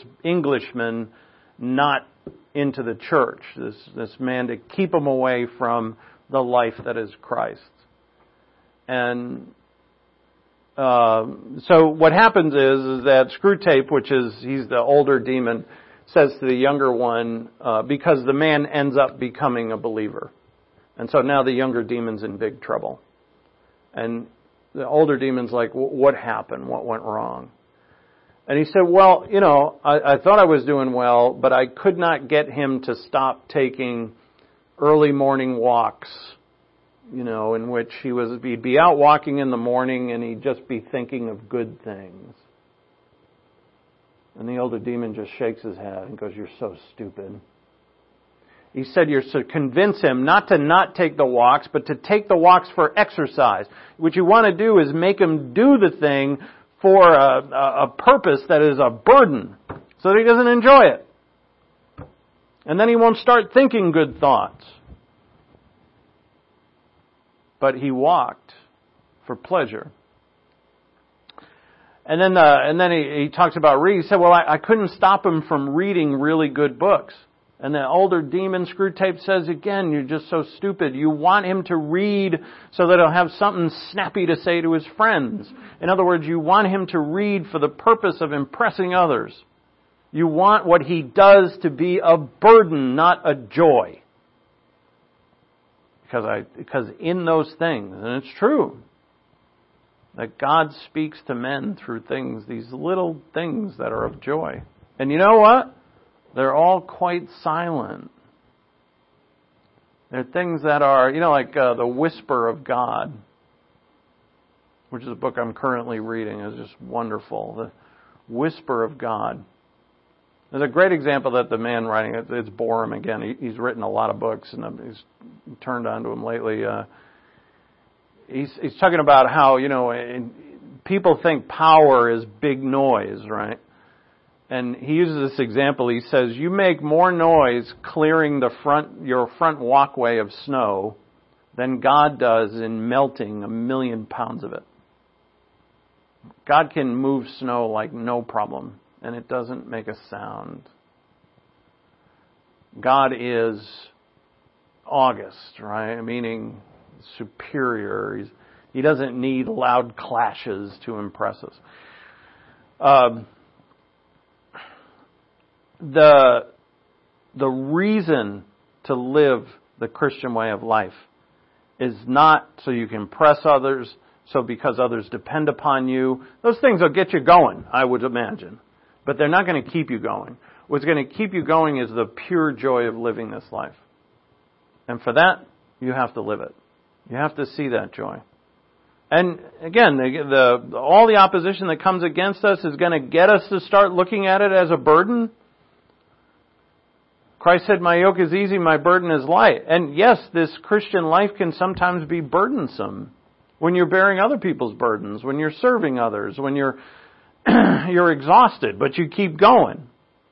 Englishman not into the church. This this man to keep him away from the life that is Christ. And uh, so what happens is, is that Screwtape, which is, he's the older demon, says to the younger one, uh, because the man ends up becoming a believer. And so now the younger demon's in big trouble. And the older demon's like, what happened? What went wrong? And he said, well, you know, I, I thought I was doing well, but I could not get him to stop taking early morning walks, you know, in which he was, he'd be out walking in the morning and he'd just be thinking of good things. And the older demon just shakes his head and goes, you're so stupid. He said you're to convince him not to not take the walks, but to take the walks for exercise. What you want to do is make him do the thing for a, a, a purpose that is a burden, so that he doesn't enjoy it. And then he won't start thinking good thoughts. But he walked for pleasure. And then, uh, and then he, he talks about reading. He said, well, I, I couldn't stop him from reading really good books. And the older demon, Screwtape, says, again, you're just so stupid. You want him to read so that he'll have something snappy to say to his friends. In other words, you want him to read for the purpose of impressing others. You want what he does to be a burden, not a joy. Because I, because in those things, and it's true, that God speaks to men through things, these little things that are of joy. And you know what? They're all quite silent. They're things that are, you know, like uh, The Whisper of God, which is a book I'm currently reading. It's just wonderful. The Whisper of God. There's a great example that the man writing it, it's Borum again. He, he's written a lot of books, and he's turned on to him lately. Uh, he's, he's talking about how, you know, in, people think power is big noise, right? And he uses this example. He says, you make more noise clearing the front, your front walkway of snow than God does in melting a million pounds of it. God can move snow like no problem, and it doesn't make a sound. God is august, right? Meaning superior. He's, he doesn't need loud clashes to impress us. Um, The the reason to live the Christian way of life is not so you can impress others, so because others depend upon you. Those things will get you going, I would imagine. But they're not going to keep you going. What's going to keep you going is the pure joy of living this life. And for that, you have to live it. You have to see that joy. And again, the, the all the opposition that comes against us is going to get us to start looking at it as a burden. Christ said, my yoke is easy, my burden is light. And yes, this Christian life can sometimes be burdensome when you're bearing other people's burdens, when you're serving others, when you're you're exhausted, but you keep going.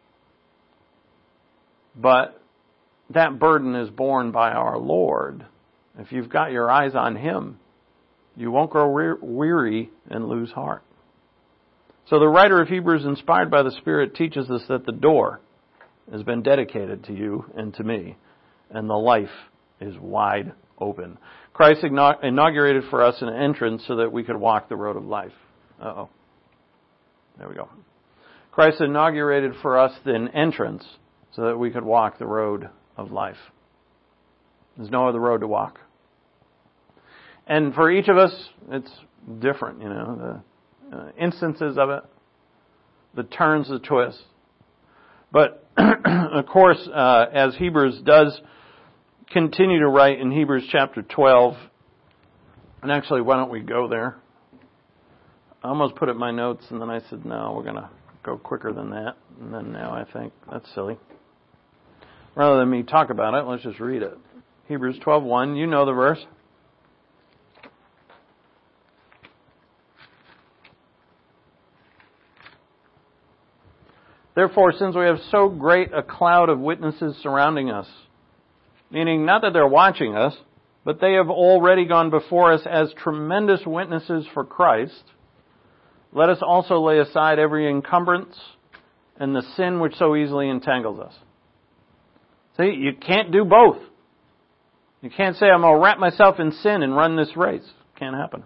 But that burden is borne by our Lord. If you've got your eyes on Him, you won't grow weary and lose heart. So the writer of Hebrews, inspired by the Spirit, teaches us that the door has been dedicated to you and to me, and the life is wide open. Christ inaugurated for us an entrance so that we could walk the road of life. Uh-oh. There we go. Christ inaugurated for us an entrance so that we could walk the road of life. There's no other road to walk. And for each of us, it's different, you know, the uh, instances of it, the turns, the twists. But, of course, uh, as Hebrews does continue to write in Hebrews chapter twelve, and actually, why don't we go there? I almost put it in my notes, and then I said, no, we're going to go quicker than that. And then now I think that's silly. Rather than me talk about it, let's just read it. Hebrews twelve one, you know the verse. Therefore, since we have so great a cloud of witnesses surrounding us, meaning not that they're watching us, but they have already gone before us as tremendous witnesses for Christ, let us also lay aside every encumbrance and the sin which so easily entangles us. See, you can't do both. You can't say, I'm going to wrap myself in sin and run this race. Can't happen.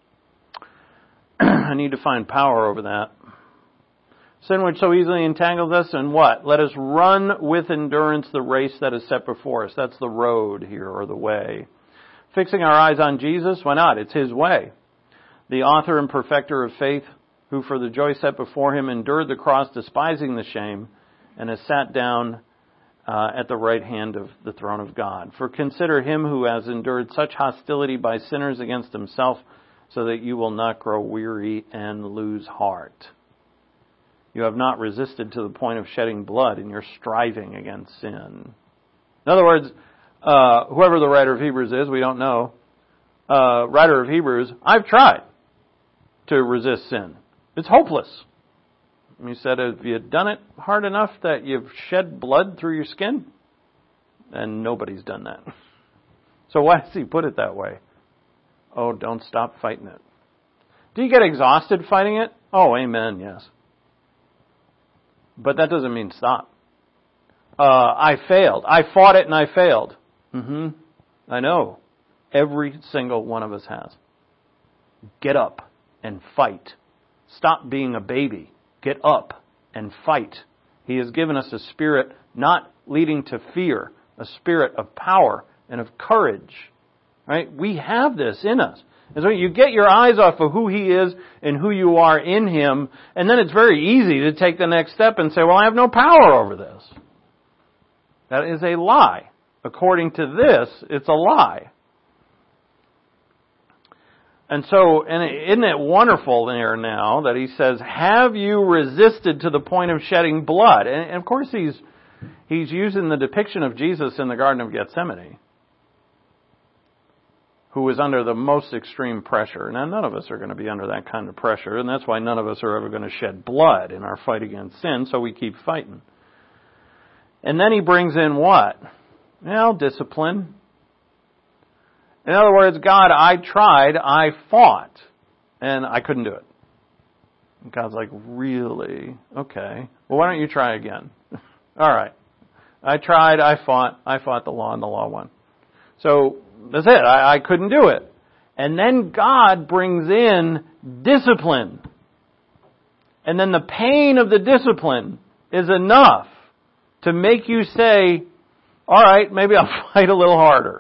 I need to find power over that. Sin which so easily entangles us, and what? Let us run with endurance the race that is set before us. That's the road here, or the way. Fixing our eyes on Jesus, why not? It's His way. The author and perfecter of faith, who for the joy set before Him endured the cross, despising the shame, and has sat down uh, at the right hand of the throne of God. For consider Him who has endured such hostility by sinners against Himself, so that you will not grow weary and lose heart. You have not resisted to the point of shedding blood in your striving against sin. In other words, uh, whoever the writer of Hebrews is, we don't know. Uh, writer of Hebrews, I've tried to resist sin. It's hopeless. And he said, have you done it hard enough that you've shed blood through your skin? And nobody's done that. So why does he put it that way? Oh, don't stop fighting it. Do you get exhausted fighting it? Oh, amen, yes. But that doesn't mean stop. Uh, I failed. I fought it and I failed. Mm-hmm. I know. Every single one of us has. Get up and fight. Stop being a baby. Get up and fight. He has given us a spirit not leading to fear, a spirit of power and of courage. Right? We have this in us. And so you get your eyes off of who He is and who you are in Him, and then it's very easy to take the next step and say, well, I have no power over this. That is a lie. According to this, it's a lie. And so, and isn't it wonderful there now that he says, have you resisted to the point of shedding blood? And, and of course he's, he's using the depiction of Jesus in the Garden of Gethsemane, who was under the most extreme pressure. Now, none of us are going to be under that kind of pressure, and that's why none of us are ever going to shed blood in our fight against sin, so we keep fighting. And then he brings in what? Well, discipline. In other words, God, I tried, I fought, and I couldn't do it. And God's like, really? Okay. Well, why don't you try again? All right. I tried, I fought, I fought the law, and the law won. So, that's it. I, I couldn't do it. And then God brings in discipline. And then the pain of the discipline is enough to make you say, all right, maybe I'll fight a little harder.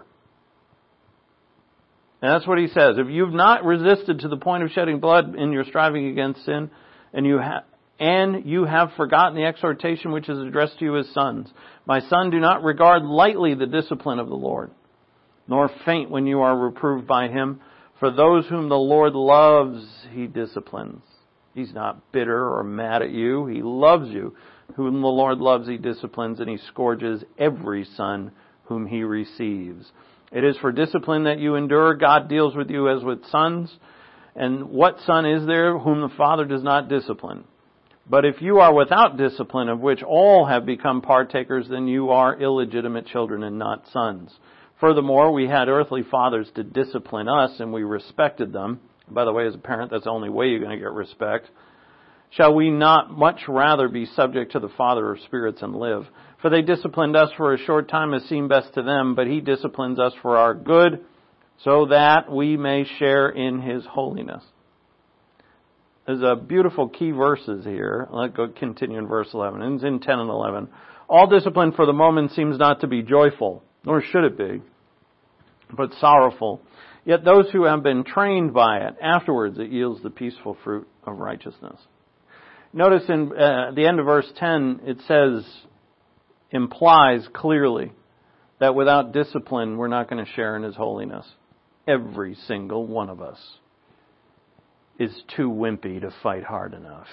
And that's what he says. If you've not resisted to the point of shedding blood in your striving against sin, and you have and you have forgotten the exhortation which is addressed to you as sons, my son, do not regard lightly the discipline of the Lord, nor faint when you are reproved by Him. For those whom the Lord loves, He disciplines. He's not bitter or mad at you. He loves you. Whom the Lord loves, He disciplines, and He scourges every son whom He receives. It is for discipline that you endure. God deals with you as with sons. And what son is there whom the Father does not discipline? But if you are without discipline, of which all have become partakers, then you are illegitimate children and not sons. Furthermore, we had earthly fathers to discipline us, and we respected them. By the way, as a parent, that's the only way you're going to get respect. Shall we not much rather be subject to the Father of spirits and live? For they disciplined us for a short time as seemed best to them, but He disciplines us for our good, so that we may share in His holiness. There's a beautiful key verses here. Let's go continue in verse eleven. It's in ten and eleven. All discipline for the moment seems not to be joyful, nor should it be, but sorrowful. Yet those who have been trained by it, afterwards it yields the peaceful fruit of righteousness. Notice in uh, the end of verse ten, it says, implies clearly that without discipline, we're not going to share in His holiness. Every single one of us is too wimpy to fight hard enough.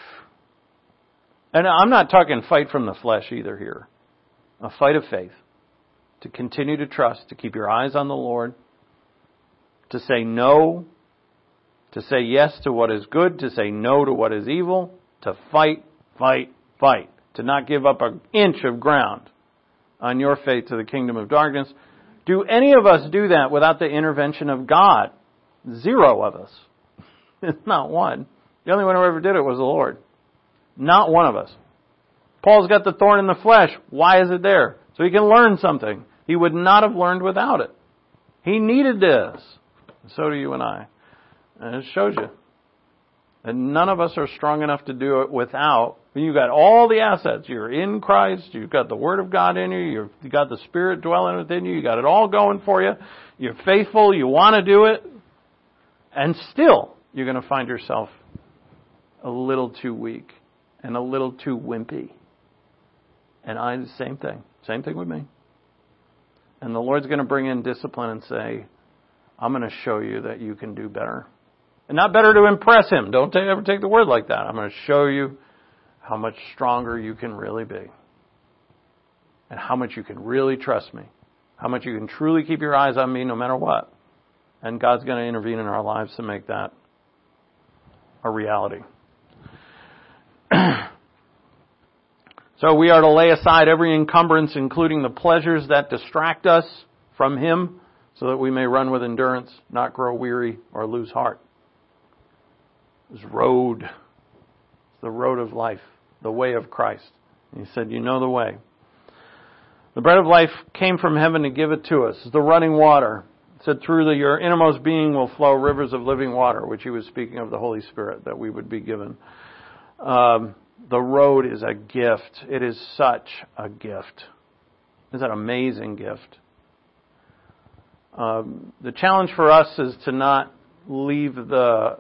And I'm not talking fight from the flesh either here. A fight of faith. To continue to trust, to keep your eyes on the Lord, to say no, to say yes to what is good, to say no to what is evil, to fight, fight, fight, to not give up an inch of ground on your faith to the kingdom of darkness. Do any of us do that without the intervention of God? Zero of us. Not one. The only one who ever did it was the Lord. Not one of us. Paul's got the thorn in the flesh. Why is it there? So he can learn something. He would not have learned without it. He needed this. So do you and I. And it shows you. And none of us are strong enough to do it without. You've got all the assets. You're in Christ. You've got the Word of God in you. You've got the Spirit dwelling within you. You've got it all going for you. You're faithful. You want to do it. And still, you're going to find yourself a little too weak and a little too wimpy. And I, the same thing. Same thing with me. And the Lord's going to bring in discipline and say, I'm going to show you that you can do better. And not better to impress Him. Don't take, ever take the word like that. I'm going to show you how much stronger you can really be. And how much you can really trust me. How much you can truly keep your eyes on me no matter what. And God's going to intervene in our lives to make that a reality. So we are to lay aside every encumbrance, including the pleasures that distract us from Him, so that we may run with endurance, not grow weary or lose heart. This road, the road of life, the way of Christ. He said, you know the way. The bread of life came from heaven to give it to us. The running water. It said, through the, your innermost being will flow rivers of living water, which He was speaking of the Holy Spirit that we would be given. Um, the road is a gift. It is such a gift. It's an amazing gift. Um, the challenge for us is to not leave the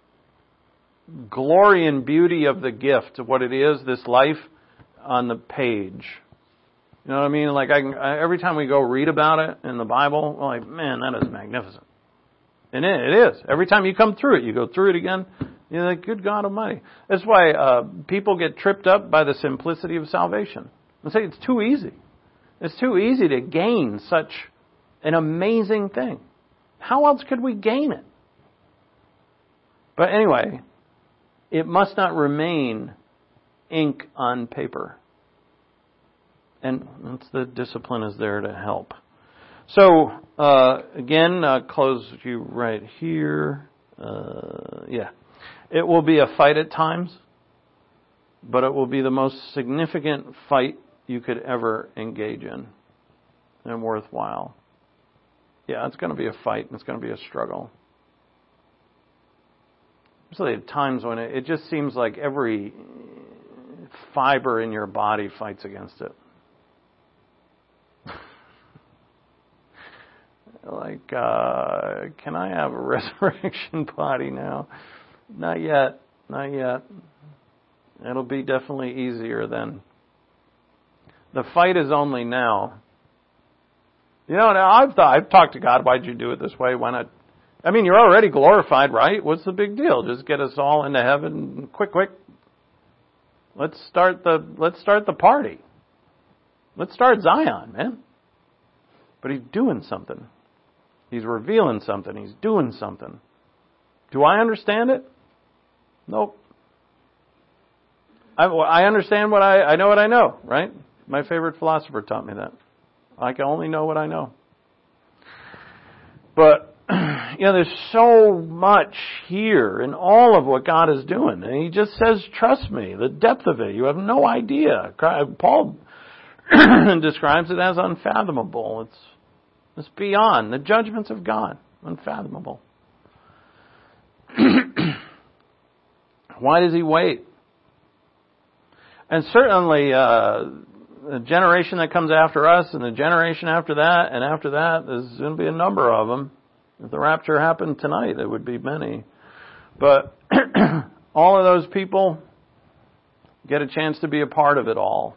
glory and beauty of the gift, of what it is, this life, on the page. You know what I mean? Like I can, I, every time we go read about it in the Bible, we're like, man, that is magnificent. And it, it is. Every time you come through it, you go through it again, you're like, good God Almighty. That's why uh, people get tripped up by the simplicity of salvation. They say it's too easy. It's too easy to gain such an amazing thing. How else could we gain it? But anyway, it must not remain ink on paper. And that's the discipline is there to help. So, uh, again, uh, close you right here. Uh, yeah. It will be a fight at times, but it will be the most significant fight you could ever engage in and worthwhile. Yeah, it's going to be a fight and it's going to be a struggle. So there are times when it, it just seems like every fiber in your body fights against it. Like, uh, can I have a resurrection body now? Not yet. Not yet. It'll be definitely easier then. The fight is only now. You know, I've thought, I've talked to God, why'd you do it this way? Why not? I mean, you're already glorified, right? What's the big deal? Just get us all into heaven. Quick, quick. Let's start the, let's start the party. Let's start Zion, man. But He's doing something. He's revealing something. He's doing something. Do I understand it? Nope. I, I understand what I, I know what I know, right? My favorite philosopher taught me that. I can only know what I know. But, you know, there's so much here in all of what God is doing. And He just says, trust me, the depth of it. You have no idea. Paul describes it as unfathomable. It's, it's beyond the judgments of God. Unfathomable. Why does He wait? And certainly, uh, the generation that comes after us and the generation after that and after that, there's going to be a number of them. If the rapture happened tonight, there would be many. But all of those people get a chance to be a part of it all.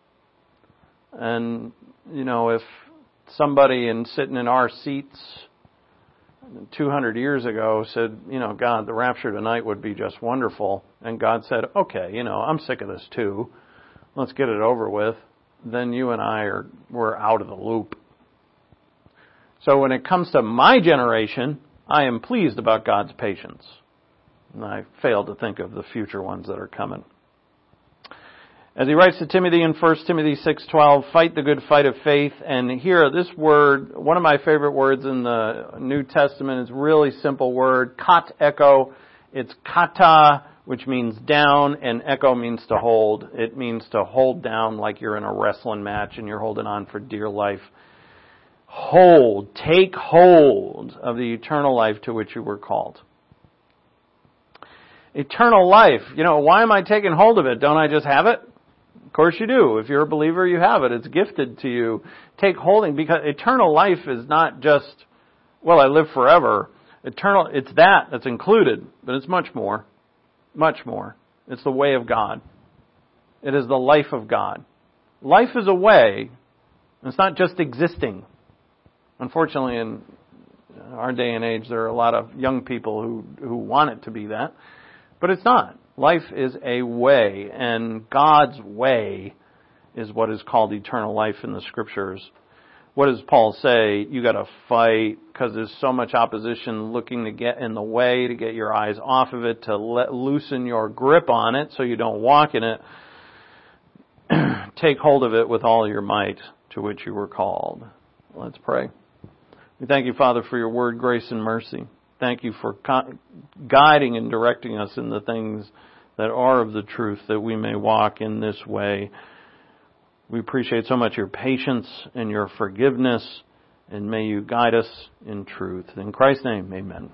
And, you know, if somebody in sitting in our seats two hundred years ago said, you know, God, the rapture tonight would be just wonderful. And God said, okay, you know, I'm sick of this too. Let's get it over with. Then you and I are, we're out of the loop. So when it comes to my generation, I am pleased about God's patience. And I fail to think of the future ones that are coming. As he writes to Timothy in First Timothy six twelve, fight the good fight of faith. And here, this word, one of my favorite words in the New Testament, is a really simple word, kat echo. It's kata, which means down, and echo means to hold. It means to hold down like you're in a wrestling match and you're holding on for dear life. hold, take hold of the eternal life to which you were called. Eternal life. You know, why am I taking hold of it? Don't I just have it? Of course you do. If you're a believer, you have it. It's gifted to you. Take holding, because eternal life is not just, well, I live forever. Eternal, it's that that's included, but it's much more. Much more. It's the way of God. It is the life of God. Life is a way. It's not just existing. Unfortunately, in our day and age, there are a lot of young people who, who want it to be that. But it's not. Life is a way, and God's way is what is called eternal life in the Scriptures. What does Paul say? You got to fight because there's so much opposition looking to get in the way, to get your eyes off of it, to let, loosen your grip on it so you don't walk in it. Take hold of it with all your might to which you were called. Let's pray. We thank you, Father, for your word, grace, and mercy. Thank you for guiding and directing us in the things that are of the truth, that we may walk in this way. We appreciate so much your patience and your forgiveness, and may you guide us in truth. In Christ's name, amen.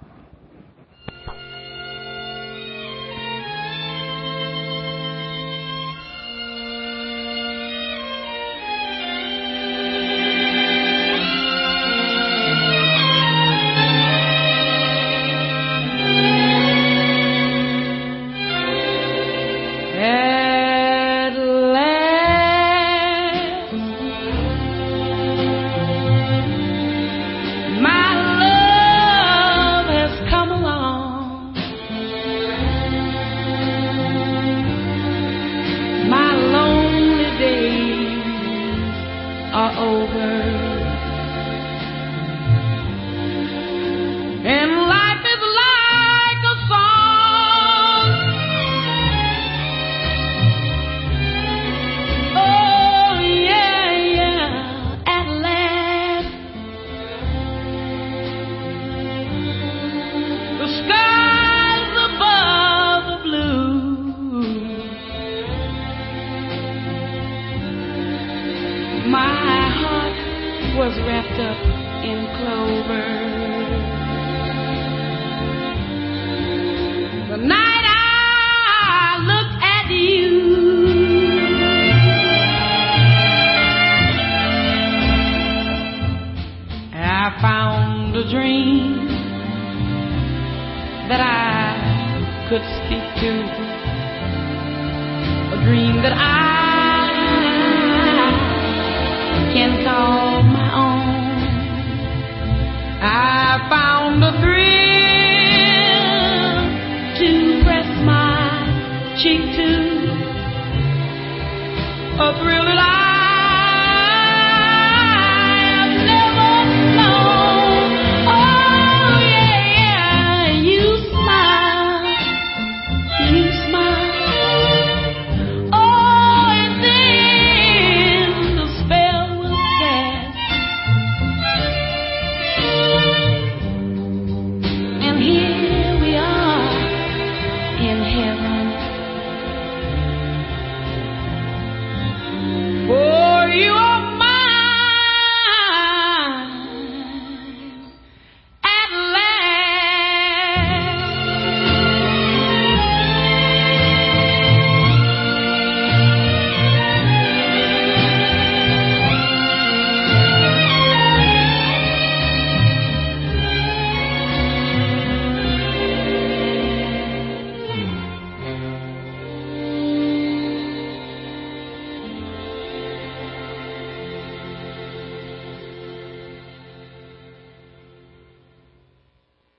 Cheek to a thrill that I